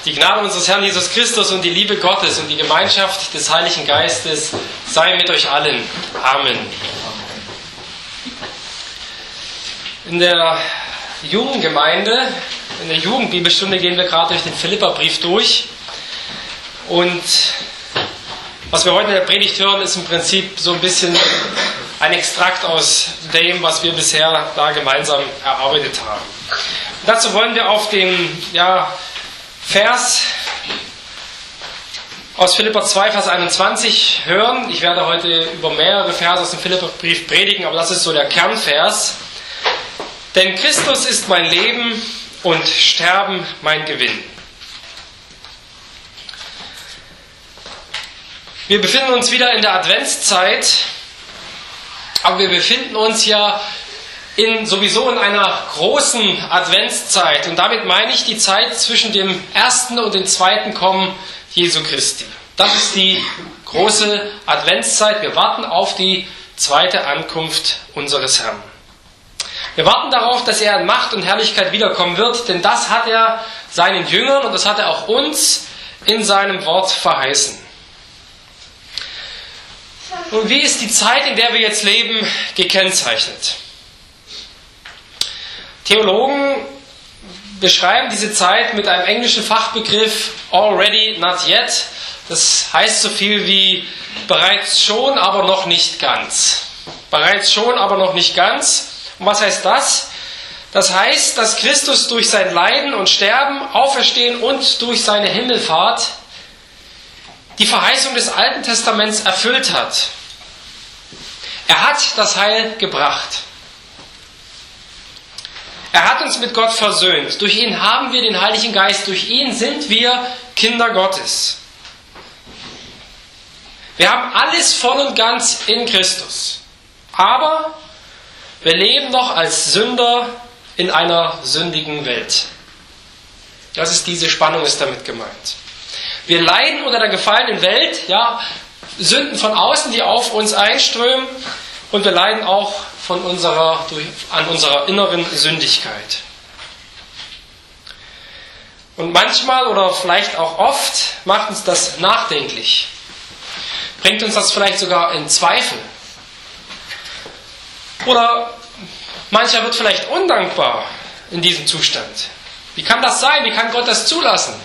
Die Gnade unseres Herrn Jesus Christus und die Liebe Gottes und die Gemeinschaft des Heiligen Geistes sei mit euch allen. Amen. In der jungen Gemeinde, in der Jugendbibelstunde gehen wir gerade durch den Philipperbrief durch. Und was wir heute in der Predigt hören, ist im Prinzip so ein bisschen ein Extrakt aus dem, was wir bisher da gemeinsam erarbeitet haben. Und dazu wollen wir auf den Vers aus Philipper 2, Vers 21 hören. Ich werde heute über mehrere Verse aus dem Philipperbrief predigen, aber das ist so der Kernvers. Denn Christus ist mein Leben und Sterben mein Gewinn. Wir befinden uns wieder in der Adventszeit, aber wir befinden uns ja sowieso in einer großen Adventszeit. Und damit meine ich die Zeit zwischen dem ersten und dem zweiten Kommen Jesu Christi. Das ist die große Adventszeit. Wir warten auf die zweite Ankunft unseres Herrn. Wir warten darauf, dass er in Macht und Herrlichkeit wiederkommen wird, denn das hat er seinen Jüngern und das hat er auch uns in seinem Wort verheißen. Und wie ist die Zeit, in der wir jetzt leben, gekennzeichnet? Theologen beschreiben diese Zeit mit einem englischen Fachbegriff already, not yet. Das heißt so viel wie bereits schon, aber noch nicht ganz. Bereits schon, aber noch nicht ganz. Und was heißt das? Das heißt, dass Christus durch sein Leiden und Sterben, Auferstehen und durch seine Himmelfahrt die Verheißung des Alten Testaments erfüllt hat. Er hat das Heil gebracht. Er hat uns mit Gott versöhnt. Durch ihn haben wir den Heiligen Geist. Durch ihn sind wir Kinder Gottes. Wir haben alles voll und ganz in Christus. Aber wir leben noch als Sünder in einer sündigen Welt. Diese Spannung ist damit gemeint. Wir leiden unter der gefallenen Welt, Sünden von außen, die auf uns einströmen, und wir leiden auch an unserer inneren Sündigkeit. Und manchmal oder vielleicht auch oft macht uns das nachdenklich, bringt uns das vielleicht sogar in Zweifel. Oder mancher wird vielleicht undankbar in diesem Zustand. Wie kann das sein? Wie kann Gott das zulassen?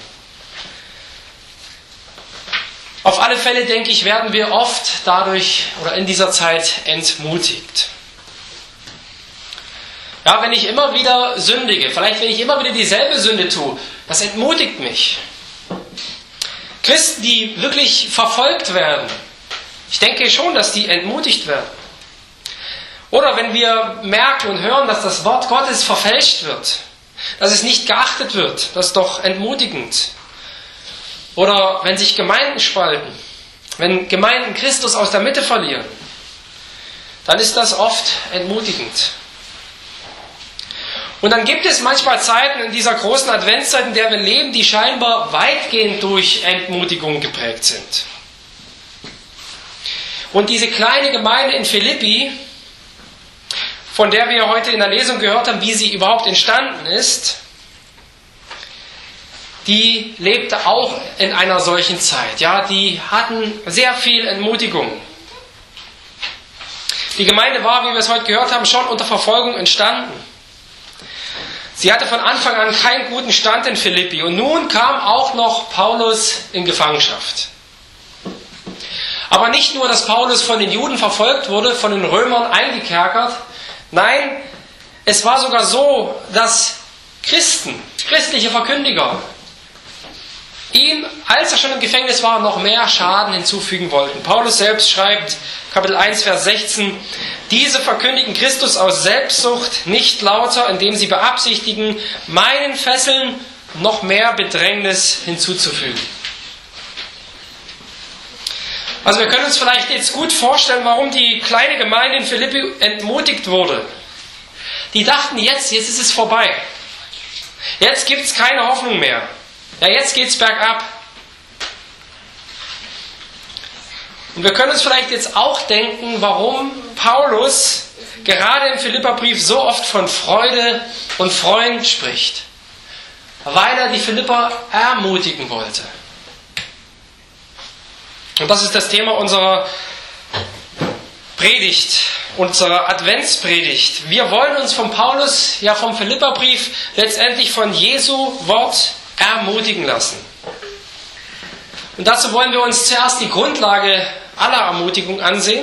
Auf alle Fälle, denke ich, werden wir oft dadurch oder in dieser Zeit entmutigt. Wenn ich immer wieder sündige, vielleicht wenn ich immer wieder dieselbe Sünde tue, das entmutigt mich. Christen, die wirklich verfolgt werden, ich denke schon, dass die entmutigt werden. Oder wenn wir merken und hören, dass das Wort Gottes verfälscht wird, dass es nicht geachtet wird, das ist doch entmutigend. Oder wenn sich Gemeinden spalten, wenn Gemeinden Christus aus der Mitte verlieren, dann ist das oft entmutigend. Und dann gibt es manchmal Zeiten in dieser großen Adventszeit, in der wir leben, die scheinbar weitgehend durch Entmutigung geprägt sind. Und diese kleine Gemeinde in Philippi, von der wir heute in der Lesung gehört haben, wie sie überhaupt entstanden ist, die lebte auch in einer solchen Zeit. Die hatten sehr viel Entmutigung. Die Gemeinde war, wie wir es heute gehört haben, schon unter Verfolgung entstanden. Sie hatte von Anfang an keinen guten Stand in Philippi. Und nun kam auch noch Paulus in Gefangenschaft. Aber nicht nur, dass Paulus von den Juden verfolgt wurde, von den Römern eingekerkert. Nein, es war sogar so, dass christliche Verkündiger, ihm, als er schon im Gefängnis war, noch mehr Schaden hinzufügen wollten. Paulus selbst schreibt, Kapitel 1, Vers 16, diese verkündigen Christus aus Selbstsucht, nicht lauter, indem sie beabsichtigen, meinen Fesseln noch mehr Bedrängnis hinzuzufügen. Wir können uns vielleicht jetzt gut vorstellen, warum die kleine Gemeinde in Philippi entmutigt wurde. Die dachten, jetzt ist es vorbei. Jetzt gibt es keine Hoffnung mehr. Jetzt geht es bergab. Und wir können uns vielleicht jetzt auch denken, warum Paulus gerade im Philipperbrief so oft von Freude und Freund spricht. weil er die Philipper ermutigen wollte. Und das ist das Thema unserer Predigt, unserer Adventspredigt. Wir wollen uns von Paulus, ja vom Philipperbrief, letztendlich von Jesu Wort ermutigen lassen. Und dazu wollen wir uns zuerst die Grundlage aller Ermutigung ansehen.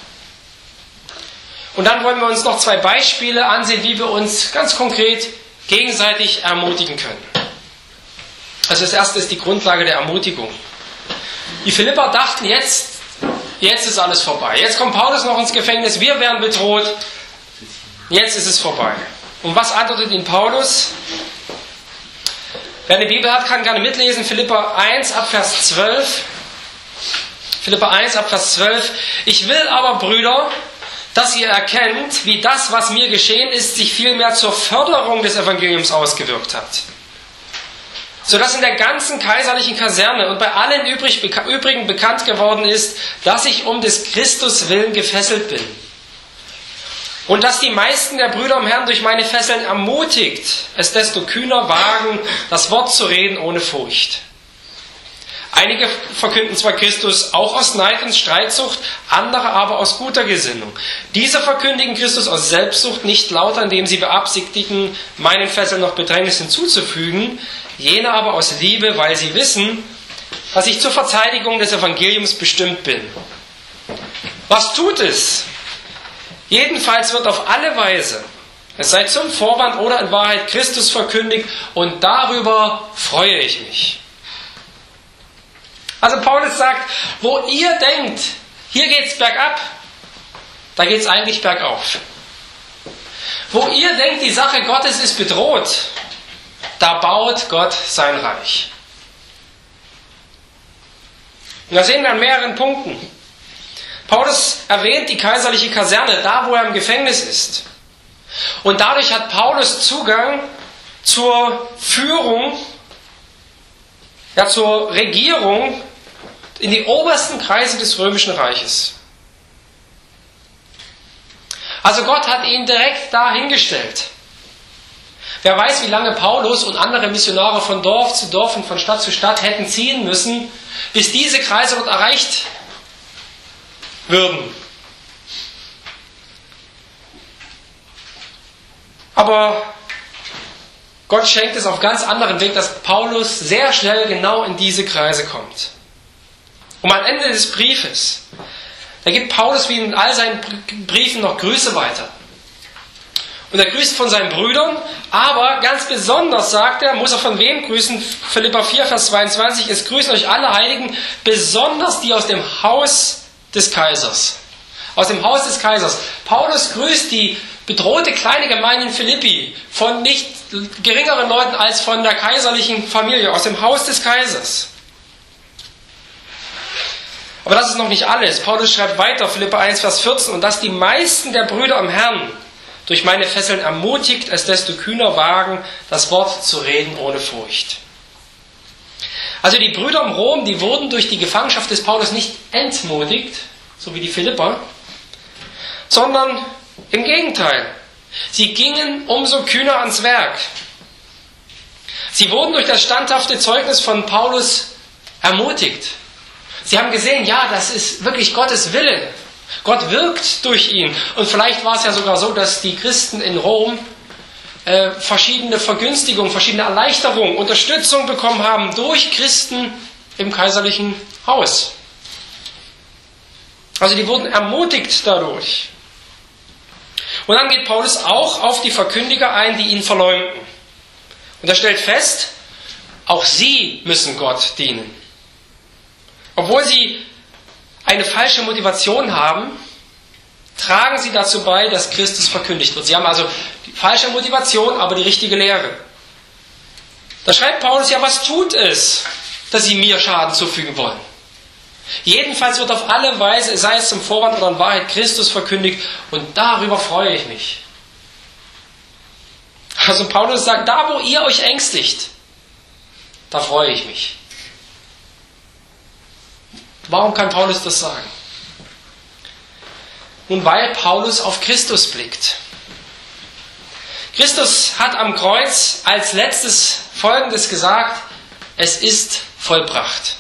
Und dann wollen wir uns noch 2 Beispiele ansehen, wie wir uns ganz konkret gegenseitig ermutigen können. Also das erste ist die Grundlage der Ermutigung. Die Philipper dachten, jetzt ist alles vorbei. Jetzt kommt Paulus noch ins Gefängnis, wir werden bedroht. Jetzt ist es vorbei. Und was antwortet ihnen Paulus? Wer eine Bibel hat, kann gerne mitlesen. Philipper 1 ab Vers 12. Philipper 1 ab Vers 12. Ich will aber, Brüder, dass ihr erkennt, wie das, was mir geschehen ist, sich vielmehr zur Förderung des Evangeliums ausgewirkt hat. Sodass in der ganzen kaiserlichen Kaserne und bei allen übrigen bekannt geworden ist, dass ich um des Christus willen gefesselt bin. Und dass die meisten der Brüder im Herrn durch meine Fesseln ermutigt, es desto kühner wagen, das Wort zu reden ohne Furcht. Einige verkünden zwar Christus auch aus Neid und Streitsucht, andere aber aus guter Gesinnung. Diese verkündigen Christus aus Selbstsucht, nicht lauter, indem sie beabsichtigen, meinen Fesseln noch Bedrängnis hinzuzufügen, jene aber aus Liebe, weil sie wissen, dass ich zur Verteidigung des Evangeliums bestimmt bin. Was tut es? Jedenfalls wird auf alle Weise, es sei zum Vorwand oder in Wahrheit, Christus verkündigt, und darüber freue ich mich. Also Paulus sagt, wo ihr denkt, hier geht's bergab, da geht's eigentlich bergauf. Wo ihr denkt, die Sache Gottes ist bedroht, da baut Gott sein Reich. Und das sehen wir an mehreren Punkten. Paulus erwähnt die kaiserliche Kaserne, da wo er im Gefängnis ist. Und dadurch hat Paulus Zugang zur Führung, ja zur Regierung in die obersten Kreise des Römischen Reiches. Also Gott hat ihn direkt da hingestellt. Wer weiß, wie lange Paulus und andere Missionare von Dorf zu Dorf und von Stadt zu Stadt hätten ziehen müssen, bis diese Kreise dort erreicht würden. Aber Gott schenkt es auf ganz anderen Weg, dass Paulus sehr schnell genau in diese Kreise kommt. Und am Ende des Briefes, da gibt Paulus wie in all seinen Briefen noch Grüße weiter. Und er grüßt von seinen Brüdern, aber ganz besonders, sagt er, muss er von wem grüßen? Philipper 4, Vers 22, es grüßen euch alle Heiligen, besonders die aus dem Haus des Kaisers. Aus dem Haus des Kaisers. Paulus grüßt die bedrohte kleine Gemeinde in Philippi von nicht geringeren Leuten als von der kaiserlichen Familie, aus dem Haus des Kaisers. Aber das ist noch nicht alles. Paulus schreibt weiter, Philipper 1, Vers 14, und dass die meisten der Brüder im Herrn durch meine Fesseln ermutigt, es desto kühner wagen, das Wort zu reden ohne Furcht. Also die Brüder im Rom, die wurden durch die Gefangenschaft des Paulus nicht entmutigt, so wie die Philipper, sondern im Gegenteil. Sie gingen umso kühner ans Werk. Sie wurden durch das standhafte Zeugnis von Paulus ermutigt. Sie haben gesehen, ja, das ist wirklich Gottes Wille. Gott wirkt durch ihn. Und vielleicht war es ja sogar so, dass die Christen in Rom verschiedene Vergünstigungen, verschiedene Erleichterungen, Unterstützung bekommen haben durch Christen im kaiserlichen Haus. Also die wurden ermutigt dadurch. Und dann geht Paulus auch auf die Verkündiger ein, die ihn verleumden. Und er stellt fest, auch sie müssen Gott dienen. Obwohl sie eine falsche Motivation haben, tragen sie dazu bei, dass Christus verkündigt wird. Sie haben also die falsche Motivation, aber die richtige Lehre. Da schreibt Paulus, ja, was tut es, dass sie mir Schaden zufügen wollen? Jedenfalls wird auf alle Weise, sei es zum Vorwand oder in Wahrheit, Christus verkündigt, und darüber freue ich mich. Also Paulus sagt, da wo ihr euch ängstigt, da freue ich mich. Warum kann Paulus das sagen? Nun, weil Paulus auf Christus blickt. Christus hat am Kreuz als letztes Folgendes gesagt: Es ist vollbracht.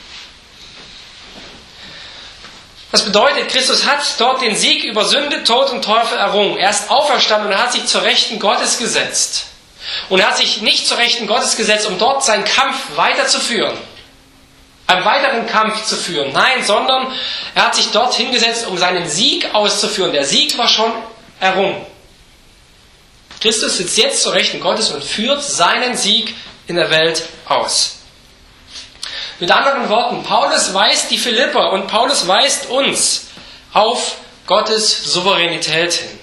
Das bedeutet, Christus hat dort den Sieg über Sünde, Tod und Teufel errungen. Er ist auferstanden und er hat sich zur Rechten Gottes gesetzt. Und er hat sich nicht zur Rechten Gottes gesetzt, um dort seinen Kampf weiterzuführen. Einen weiteren Kampf zu führen. Nein, sondern er hat sich dort hingesetzt, um seinen Sieg auszuführen. Der Sieg war schon errungen. Christus sitzt jetzt zur Rechten Gottes und führt seinen Sieg in der Welt aus. Mit anderen Worten, Paulus weist die Philipper und Paulus weist uns auf Gottes Souveränität hin.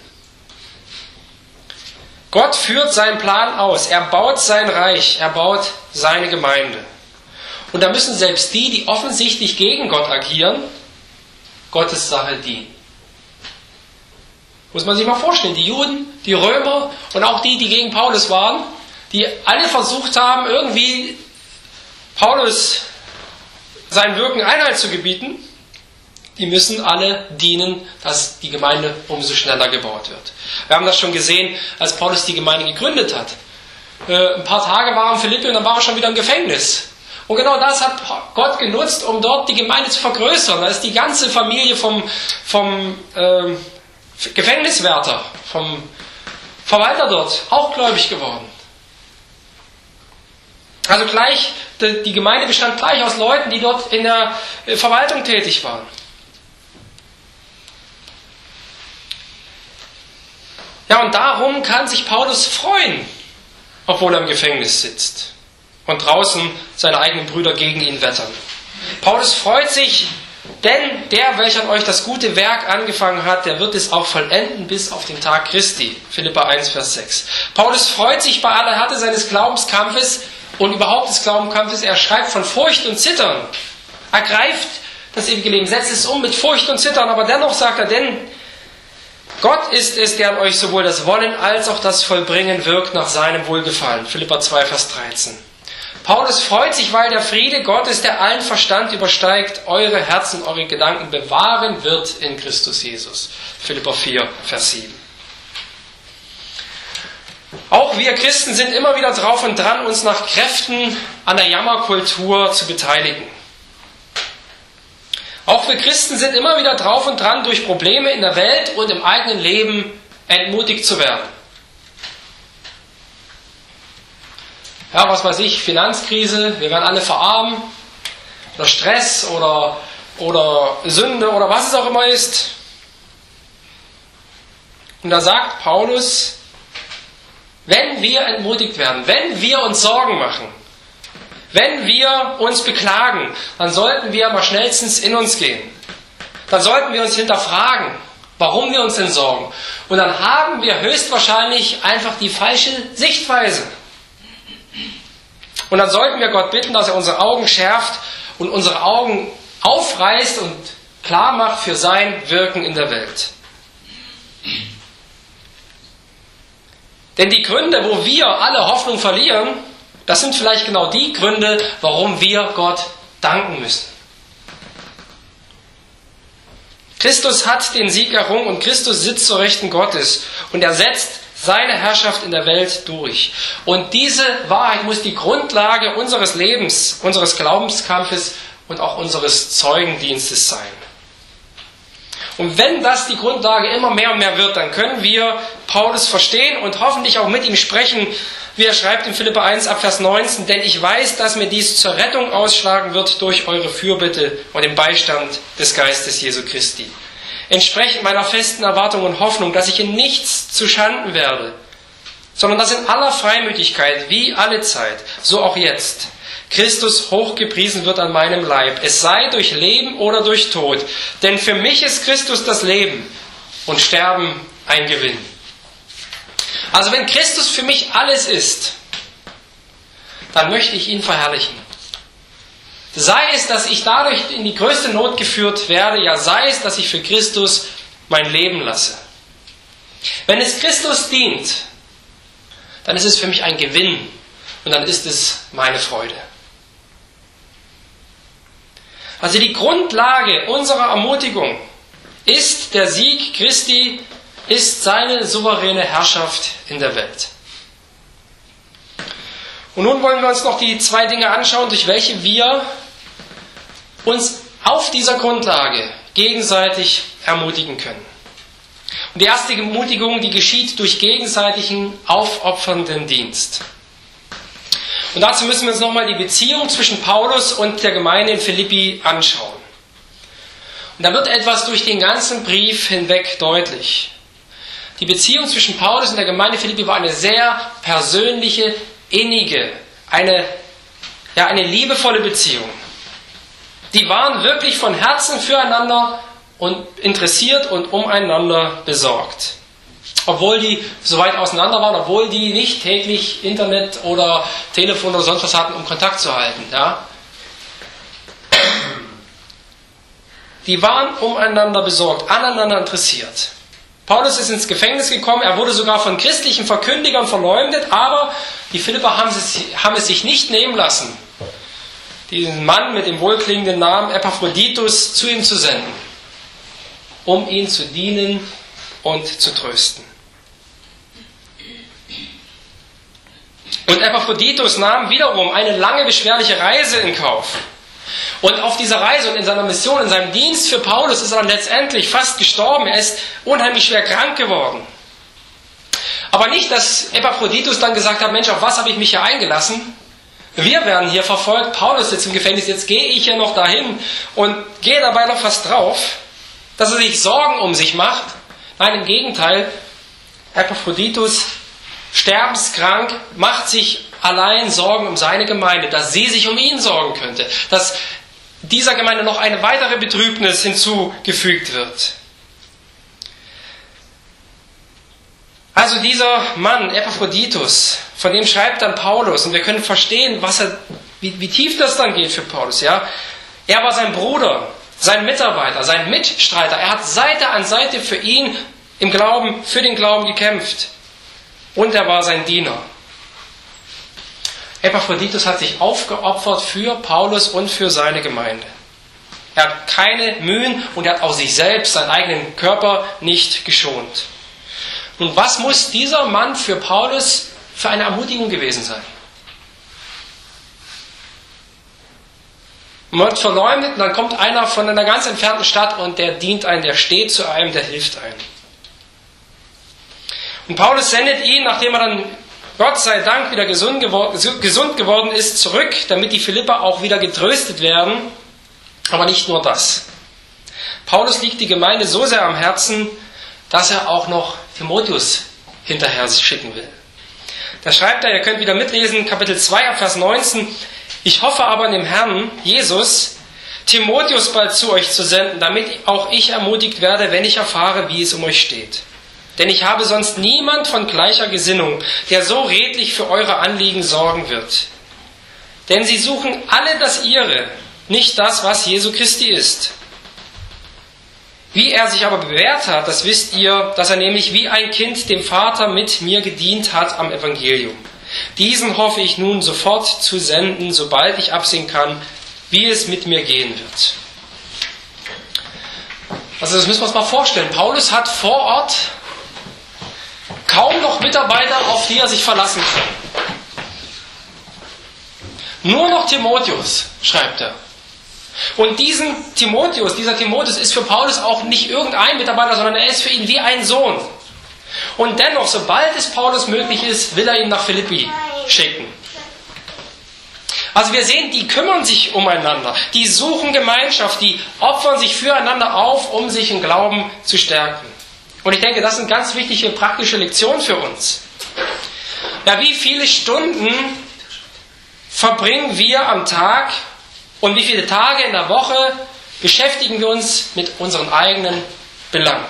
Gott führt seinen Plan aus. Er baut sein Reich. Er baut seine Gemeinde. Und da müssen selbst die offensichtlich gegen Gott agieren, Gottes Sache dienen. Muss man sich mal vorstellen, die Juden, die Römer und auch die gegen Paulus waren, die alle versucht haben, irgendwie Paulus sein Wirken Einhalt zu gebieten, die müssen alle dienen, dass die Gemeinde umso schneller gebaut wird. Wir haben das schon gesehen, als Paulus die Gemeinde gegründet hat. Ein paar Tage war er in Philippi und dann war er schon wieder im Gefängnis. Und genau das hat Gott genutzt, um dort die Gemeinde zu vergrößern. Da ist die ganze Familie vom Gefängniswärter, vom Verwalter dort auch gläubig geworden. Also gleich, die Gemeinde bestand gleich aus Leuten, die dort in der Verwaltung tätig waren. Ja, und darum kann sich Paulus freuen, obwohl er im Gefängnis sitzt und draußen seine eigenen Brüder gegen ihn wettern. Paulus freut sich, denn der, welcher an euch das gute Werk angefangen hat, der wird es auch vollenden bis auf den Tag Christi. Philipper 1, Vers 6. Paulus freut sich bei aller Härte seines Glaubenskampfes und überhaupt des Glaubenskampfes. Er schreibt von Furcht und Zittern. Er greift das ewige Leben, setzt es um mit Furcht und Zittern, aber dennoch sagt er, denn Gott ist es, der an euch sowohl das Wollen als auch das Vollbringen wirkt nach seinem Wohlgefallen. Philipper 2, Vers 13. Paulus freut sich, weil der Friede Gottes, der allen Verstand übersteigt, eure Herzen, eure Gedanken bewahren wird in Christus Jesus. Philipper 4, Vers 7. Auch wir Christen sind immer wieder drauf und dran, uns nach Kräften an der Jammerkultur zu beteiligen. Auch wir Christen sind immer wieder drauf und dran, durch Probleme in der Welt und im eigenen Leben entmutigt zu werden. Ja, was weiß ich, Finanzkrise, wir werden alle verarmen, oder Stress oder Sünde oder was es auch immer ist. Und da sagt Paulus, wenn wir entmutigt werden, wenn wir uns Sorgen machen, wenn wir uns beklagen, dann sollten wir mal schnellstens in uns gehen. Dann sollten wir uns hinterfragen, warum wir uns denn sorgen. Und dann haben wir höchstwahrscheinlich einfach die falsche Sichtweise. Und dann sollten wir Gott bitten, dass er unsere Augen schärft und unsere Augen aufreißt und klar macht für sein Wirken in der Welt. Denn die Gründe, wo wir alle Hoffnung verlieren, das sind vielleicht genau die Gründe, warum wir Gott danken müssen. Christus hat den Sieg errungen und Christus sitzt zur Rechten Gottes und er setzt seine Herrschaft in der Welt durch. Und diese Wahrheit muss die Grundlage unseres Lebens, unseres Glaubenskampfes und auch unseres Zeugendienstes sein. Und wenn das die Grundlage immer mehr und mehr wird, dann können wir Paulus verstehen und hoffentlich auch mit ihm sprechen, wie er schreibt in Philipper 1 ab Vers 19, denn ich weiß, dass mir dies zur Rettung ausschlagen wird durch eure Fürbitte und den Beistand des Geistes Jesu Christi. Entsprechend meiner festen Erwartung und Hoffnung, dass ich in nichts zuschanden werde, sondern dass in aller Freimütigkeit, wie alle Zeit, so auch jetzt, Christus hochgepriesen wird an meinem Leib, es sei durch Leben oder durch Tod. Denn für mich ist Christus das Leben und Sterben ein Gewinn. Also wenn Christus für mich alles ist, dann möchte ich ihn verherrlichen. Sei es, dass ich dadurch in die größte Not geführt werde, ja sei es, dass ich für Christus mein Leben lasse. Wenn es Christus dient, dann ist es für mich ein Gewinn und dann ist es meine Freude. Also die Grundlage unserer Ermutigung ist der Sieg Christi ist seine souveräne Herrschaft in der Welt. Und nun wollen wir uns noch die zwei Dinge anschauen, durch welche wir uns auf dieser Grundlage gegenseitig ermutigen können. Und die erste Ermutigung, die geschieht durch gegenseitigen aufopfernden Dienst. Und dazu müssen wir uns nochmal die Beziehung zwischen Paulus und der Gemeinde in Philippi anschauen. Und da wird etwas durch den ganzen Brief hinweg deutlich. Die Beziehung zwischen Paulus und der Gemeinde in Philippi war eine sehr persönliche, innige, eine liebevolle Beziehung. Die waren wirklich von Herzen füreinander und interessiert und umeinander besorgt. Obwohl die so weit auseinander waren, obwohl die nicht täglich Internet oder Telefon oder sonst was hatten, um Kontakt zu halten. Ja? Die waren umeinander besorgt, aneinander interessiert. Paulus ist ins Gefängnis gekommen, er wurde sogar von christlichen Verkündigern verleumdet, aber die Philipper haben es sich nicht nehmen lassen, diesen Mann mit dem wohlklingenden Namen Epaphroditus zu ihm zu senden, um ihn zu dienen und zu trösten. Und Epaphroditus nahm wiederum eine lange, beschwerliche Reise in Kauf. Und auf dieser Reise und in seiner Mission, in seinem Dienst für Paulus ist er dann letztendlich fast gestorben. Er ist unheimlich schwer krank geworden. Aber nicht, dass Epaphroditus dann gesagt hat, Mensch, auf was habe ich mich hier eingelassen? Wir werden hier verfolgt, Paulus sitzt im Gefängnis, jetzt gehe ich hier noch dahin und gehe dabei noch fast drauf, dass er sich Sorgen um sich macht. Nein, im Gegenteil, Epaphroditus, sterbenskrank, macht sich allein Sorgen um seine Gemeinde, dass sie sich um ihn sorgen könnte, dass dieser Gemeinde noch eine weitere Betrübnis hinzugefügt wird. Also dieser Mann, Epaphroditus, von dem schreibt dann Paulus, und wir können verstehen, wie tief das dann geht für Paulus. Ja? Er war sein Bruder, sein Mitarbeiter, sein Mitstreiter. Er hat Seite an Seite für ihn im Glauben, für den Glauben gekämpft. Und er war sein Diener. Epaphroditus hat sich aufgeopfert für Paulus und für seine Gemeinde. Er hat keine Mühen und er hat auch sich selbst, seinen eigenen Körper nicht geschont. Nun, was muss dieser Mann für Paulus für eine Ermutigung gewesen sein? Man wird verleumdet und dann kommt einer von einer ganz entfernten Stadt und der dient einem, der steht zu einem, der hilft einem. Und Paulus sendet ihn, nachdem er dann Gott sei Dank wieder gesund geworden ist, zurück, damit die Philipper auch wieder getröstet werden. Aber nicht nur das. Paulus liegt die Gemeinde so sehr am Herzen, dass er auch noch Timotheus hinterher schicken will. Da schreibt er, ihr könnt wieder mitlesen, Kapitel 2, Vers 19, ich hoffe aber in dem Herrn, Jesus, Timotheus bald zu euch zu senden, damit auch ich ermutigt werde, wenn ich erfahre, wie es um euch steht. Denn ich habe sonst niemand von gleicher Gesinnung, der so redlich für eure Anliegen sorgen wird. Denn sie suchen alle das ihre, nicht das, was Jesu Christi ist. Wie er sich aber bewährt hat, das wisst ihr, dass er nämlich wie ein Kind dem Vater mit mir gedient hat am Evangelium. Diesen hoffe ich nun sofort zu senden, sobald ich absehen kann, wie es mit mir gehen wird. Also das müssen wir uns mal vorstellen. Paulus hat vor Ort kaum noch Mitarbeiter, auf die er sich verlassen kann. Nur noch Timotheus, schreibt er. Und dieser Timotheus ist für Paulus auch nicht irgendein Mitarbeiter, sondern er ist für ihn wie ein Sohn. Und dennoch, sobald es Paulus möglich ist, will er ihn nach Philippi schicken. Also wir sehen, die kümmern sich umeinander, die suchen Gemeinschaft, die opfern sich füreinander auf, um sich im Glauben zu stärken. Und ich denke, das sind ganz wichtige praktische Lektionen für uns. Ja, wie viele Stunden verbringen wir am Tag und wie viele Tage in der Woche beschäftigen wir uns mit unseren eigenen Belangen?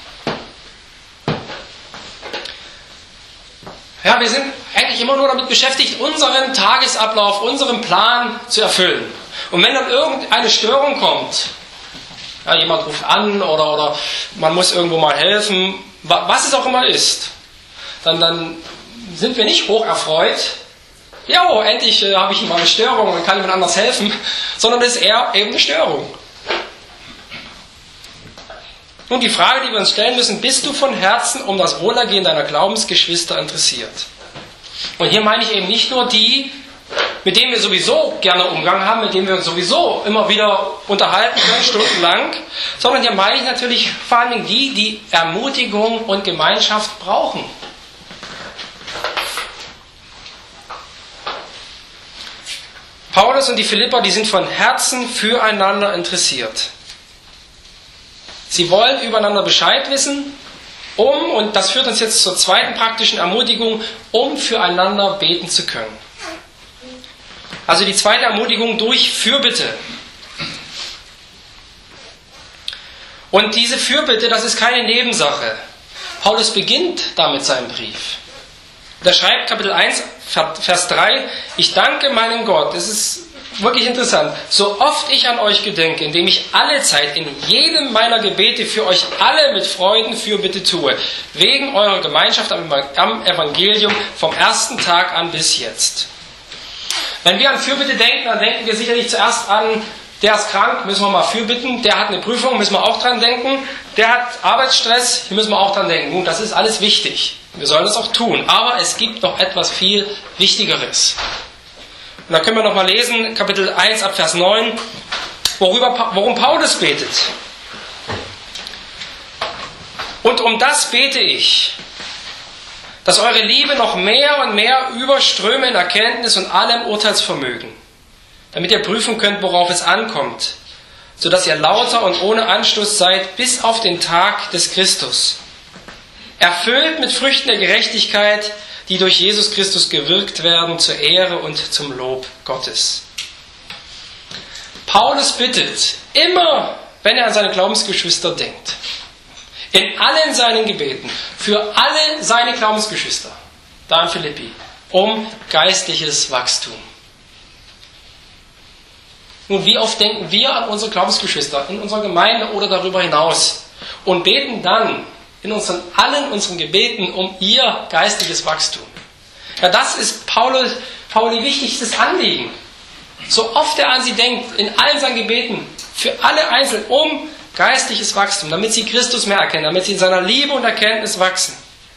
Ja, wir sind eigentlich immer nur damit beschäftigt, unseren Tagesablauf, unseren Plan zu erfüllen. Und wenn dann irgendeine Störung kommt, ja, jemand ruft an oder man muss irgendwo mal helfen, was es auch immer ist, dann sind wir nicht hoch erfreut. Ja, endlich habe ich mal eine Störung und kann jemand anders helfen, sondern es ist eher eben eine Störung. Nun die Frage, die wir uns stellen müssen, bist du von Herzen um das Wohlergehen deiner Glaubensgeschwister interessiert? Und hier meine ich eben nicht nur die, mit denen wir sowieso gerne Umgang haben, mit denen wir uns sowieso immer wieder unterhalten können, stundenlang, sondern hier meine ich natürlich vor allem die, die Ermutigung und Gemeinschaft brauchen. Paulus und die Philipper, die sind von Herzen füreinander interessiert. Sie wollen übereinander Bescheid wissen, und das führt uns jetzt zur zweiten praktischen Ermutigung, um füreinander beten zu können. Also die zweite Ermutigung durch Fürbitte. Und diese Fürbitte, das ist keine Nebensache. Paulus beginnt damit seinen Brief. Er schreibt Kapitel 1, Vers 3, ich danke meinem Gott, das ist wirklich interessant, so oft ich an euch gedenke, indem ich alle Zeit in jedem meiner Gebete für euch alle mit Freuden Fürbitte tue, wegen eurer Gemeinschaft am Evangelium vom ersten Tag an bis jetzt. Wenn wir an Fürbitte denken, dann denken wir sicherlich zuerst an, der ist krank, müssen wir mal fürbitten, der hat eine Prüfung, müssen wir auch dran denken, der hat Arbeitsstress, hier müssen wir auch dran denken. Nun, das ist alles wichtig, wir sollen das auch tun, aber es gibt noch etwas viel Wichtigeres. Und da können wir nochmal lesen, Kapitel 1 ab Vers 9, worum Paulus betet. Und um das bete ich, dass eure Liebe noch mehr und mehr überströme in Erkenntnis und allem Urteilsvermögen, damit ihr prüfen könnt, worauf es ankommt, sodass ihr lauter und ohne Anstoß seid bis auf den Tag des Christus, erfüllt mit Früchten der Gerechtigkeit, die durch Jesus Christus gewirkt werden zur Ehre und zum Lob Gottes. Paulus bittet, immer wenn er an seine Glaubensgeschwister denkt, in allen seinen Gebeten, für alle seine Glaubensgeschwister, da in Philippi, um geistliches Wachstum. Nun, wie oft denken wir an unsere Glaubensgeschwister in unserer Gemeinde oder darüber hinaus und beten dann in allen unseren Gebeten um ihr geistliches Wachstum. Ja, das ist Pauli wichtigstes Anliegen. So oft er an sie denkt, in allen seinen Gebeten, für alle einzeln um geistliches Wachstum, damit sie Christus mehr erkennen, damit sie in seiner Liebe und Erkenntnis wachsen.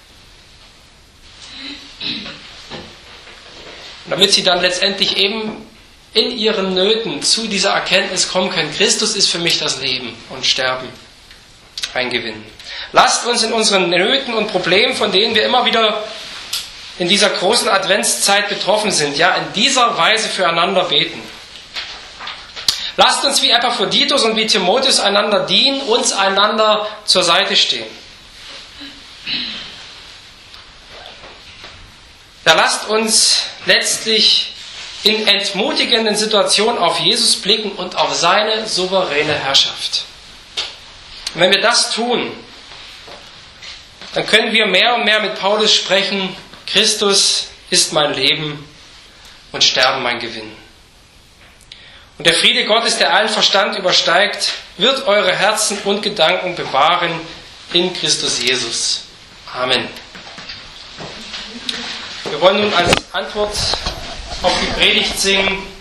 Und damit sie dann letztendlich eben in ihren Nöten zu dieser Erkenntnis kommen können, Christus ist für mich das Leben und Sterben ein Gewinn. Lasst uns in unseren Nöten und Problemen, von denen wir immer wieder in dieser großen Adventszeit betroffen sind, ja, in dieser Weise füreinander beten. Lasst uns wie Epaphroditus und wie Timotheus einander dienen, uns einander zur Seite stehen. Da lasst uns letztlich in entmutigenden Situationen auf Jesus blicken und auf seine souveräne Herrschaft. Und wenn wir das tun, dann können wir mehr und mehr mit Paulus sprechen, Christus ist mein Leben und Sterben mein Gewinn. Und der Friede Gottes, der allen Verstand übersteigt, wird eure Herzen und Gedanken bewahren in Christus Jesus. Amen. Wir wollen nun als Antwort auf die Predigt singen: